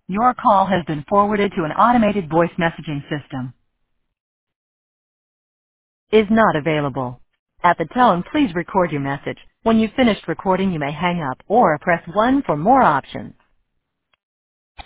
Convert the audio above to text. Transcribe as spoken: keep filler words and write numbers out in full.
Your call has been forwarded to an automated voice messaging system. Is not available. At the tone, please record your message. When you've finished recording, you may hang up or press one for more options.